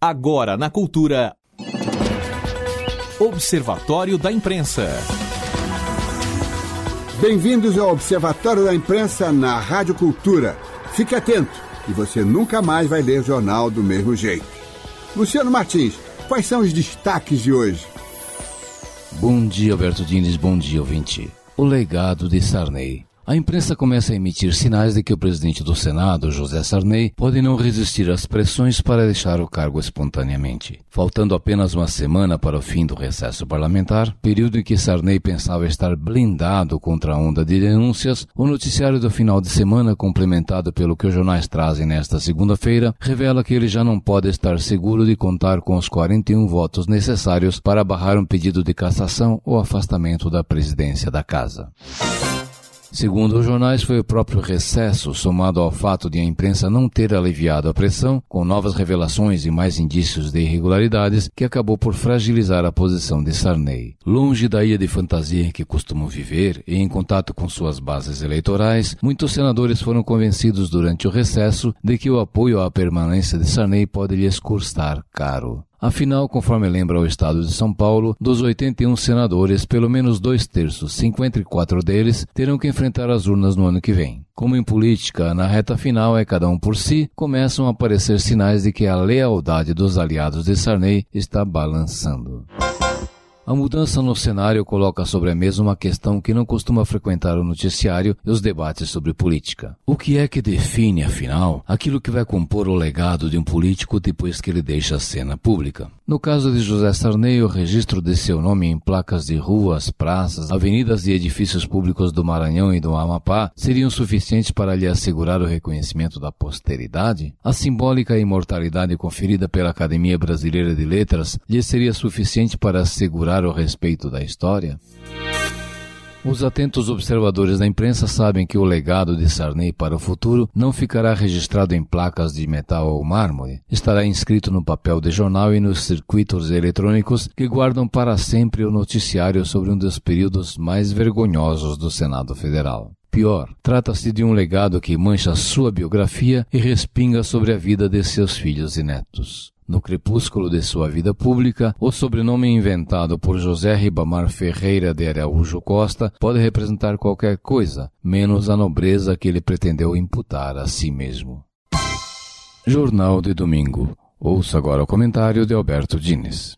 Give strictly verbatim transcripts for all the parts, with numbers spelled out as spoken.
Agora na Cultura. Observatório da Imprensa. Bem-vindos ao Observatório da Imprensa na Rádio Cultura. Fique atento, que você nunca mais vai ler jornal do mesmo jeito. Luciano Martins, quais são os destaques de hoje? Bom dia, Alberto Diniz, bom dia, ouvinte. O legado de Sarney. A imprensa começa a emitir sinais de que o presidente do Senado, José Sarney, pode não resistir às pressões para deixar o cargo espontaneamente. Faltando apenas uma semana para o fim do recesso parlamentar, período em que Sarney pensava estar blindado contra a onda de denúncias, o noticiário do final de semana, complementado pelo que os jornais trazem nesta segunda-feira, revela que ele já não pode estar seguro de contar com os quarenta e um votos necessários para barrar um pedido de cassação ou afastamento da presidência da casa. Segundo os jornais, foi o próprio recesso, somado ao fato de a imprensa não ter aliviado a pressão, com novas revelações e mais indícios de irregularidades, que acabou por fragilizar a posição de Sarney. Longe da ilha de fantasia em que costumam viver e em contato com suas bases eleitorais, muitos senadores foram convencidos durante o recesso de que o apoio à permanência de Sarney pode lhes custar caro. Afinal, conforme lembra o Estado de São Paulo, dos oitenta e um senadores, pelo menos dois terços, cinquenta e quatro deles, terão que enfrentar as urnas no ano que vem. Como em política, na reta final é cada um por si, começam a aparecer sinais de que a lealdade dos aliados de Sarney está balançando. A mudança no cenário coloca sobre a mesa uma questão que não costuma frequentar o noticiário e os debates sobre política. O que é que define, afinal, aquilo que vai compor o legado de um político depois que ele deixa a cena pública? No caso de José Sarney, o registro de seu nome em placas de ruas, praças, avenidas e edifícios públicos do Maranhão e do Amapá seriam suficientes para lhe assegurar o reconhecimento da posteridade? A simbólica imortalidade conferida pela Academia Brasileira de Letras lhe seria suficiente para assegurar o respeito da história? Os atentos observadores da imprensa sabem que o legado de Sarney para o futuro não ficará registrado em placas de metal ou mármore. Estará inscrito no papel de jornal e nos circuitos eletrônicos que guardam para sempre o noticiário sobre um dos períodos mais vergonhosos do Senado Federal. Pior, trata-se de um legado que mancha sua biografia e respinga sobre a vida de seus filhos e netos. No crepúsculo de sua vida pública, o sobrenome inventado por José Ribamar Ferreira de Araújo Costa pode representar qualquer coisa, menos a nobreza que ele pretendeu imputar a si mesmo. Jornal de domingo. Ouça agora o comentário de Alberto Diniz.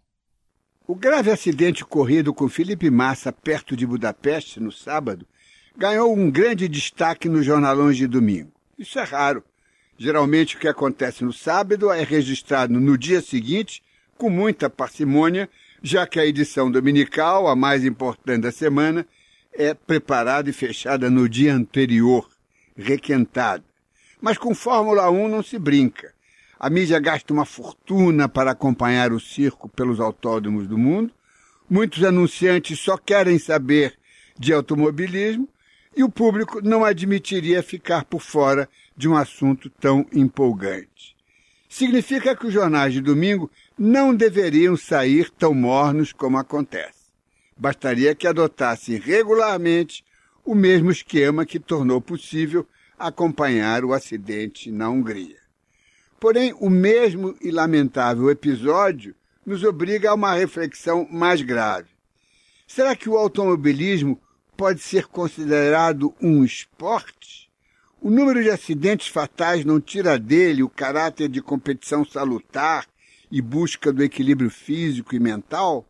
O grave acidente ocorrido com Felipe Massa perto de Budapeste no sábado ganhou um grande destaque nos jornalões de domingo. Isso é raro. Geralmente o que acontece no sábado é registrado no dia seguinte, com muita parcimônia, já que a edição dominical, a mais importante da semana, é preparada e fechada no dia anterior, requentada. Mas com Fórmula um não se brinca. A mídia gasta uma fortuna para acompanhar o circo pelos autódromos do mundo, muitos anunciantes só querem saber de automobilismo, e o público não admitiria ficar por fora de um assunto tão empolgante. Significa que os jornais de domingo não deveriam sair tão mornos como acontece. Bastaria que adotassem regularmente o mesmo esquema que tornou possível acompanhar o acidente na Hungria. Porém, o mesmo e lamentável episódio nos obriga a uma reflexão mais grave. Será que o automobilismo pode ser considerado um esporte? O número de acidentes fatais não tira dele o caráter de competição salutar e busca do equilíbrio físico e mental?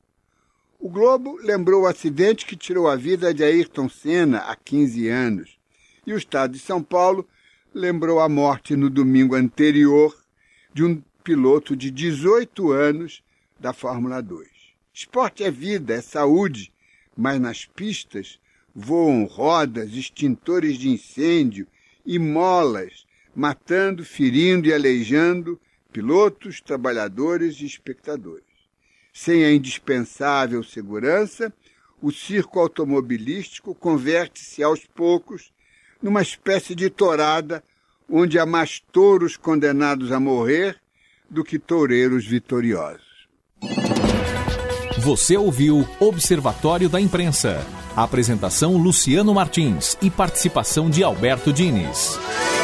O Globo lembrou o acidente que tirou a vida de Ayrton Senna há quinze anos. E o Estado de São Paulo lembrou a morte no domingo anterior de um piloto de dezoito anos da Fórmula dois. Esporte é vida, é saúde, mas nas pistas voam rodas, extintores de incêndio e molas, matando, ferindo e aleijando pilotos, trabalhadores e espectadores. Sem a indispensável segurança, o circo automobilístico converte-se aos poucos numa espécie de tourada onde há mais touros condenados a morrer do que toureiros vitoriosos. Você ouviu Observatório da Imprensa. Apresentação Luciano Martins e participação de Alberto Diniz.